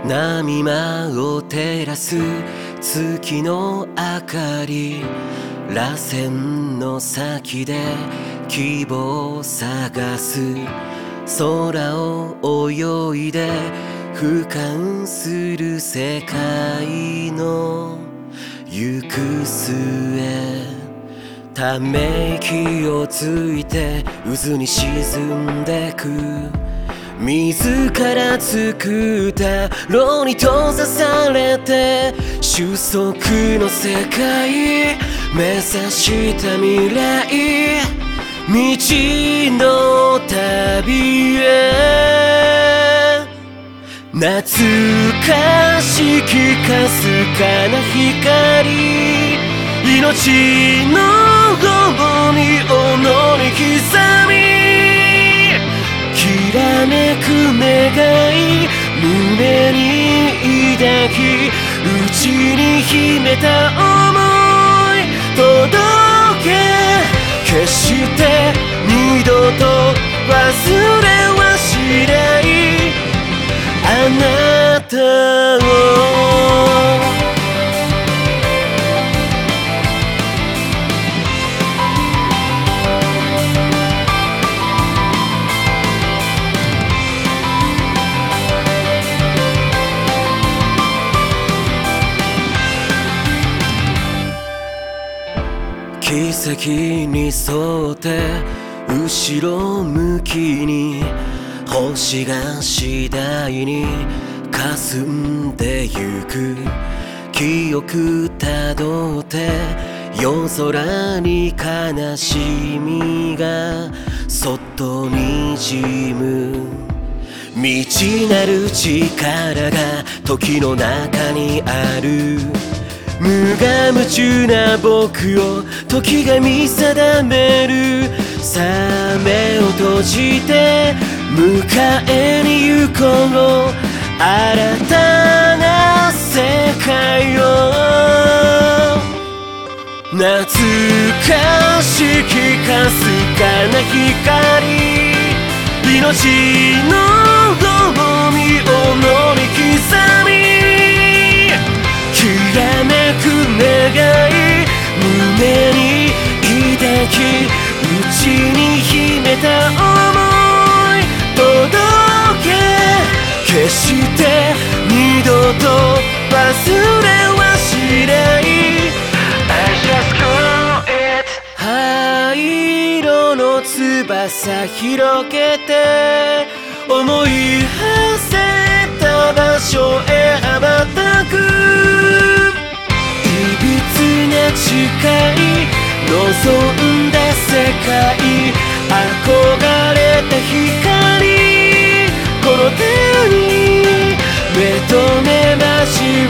波間を照らす月の明かり、螺旋の先で希望を探す。空を泳いで俯瞰する世界の行く末、ため息をついて渦に沈んでく。自ら作った牢に閉ざされて収束の世界、目指した未来、未知の旅へ。懐かしきかすかな光、命のごに己に刻み、きらめく願い胸に抱き、内に秘めた想い届け、決して二度と忘れはしないあなたを。奇跡に沿って後ろ向きに、星が次第に霞んでゆく。記憶たどって夜空に悲しみがそっとにじむ。未知なる力が時の中にある。無我夢中な僕を時が見定める。さあ目を閉じて迎えに行こう、新たな世界を。懐かしきかすかな光、命のごに己に刻み、きらめく願い胸に抱き、内に秘めた想い届け、決して二度と忘れはしない I just call it。 灰色の翼広げて思い馳せた場所へ羽ばたく。いびつな誓い望んだ世界、憧れた光、この手に目と目交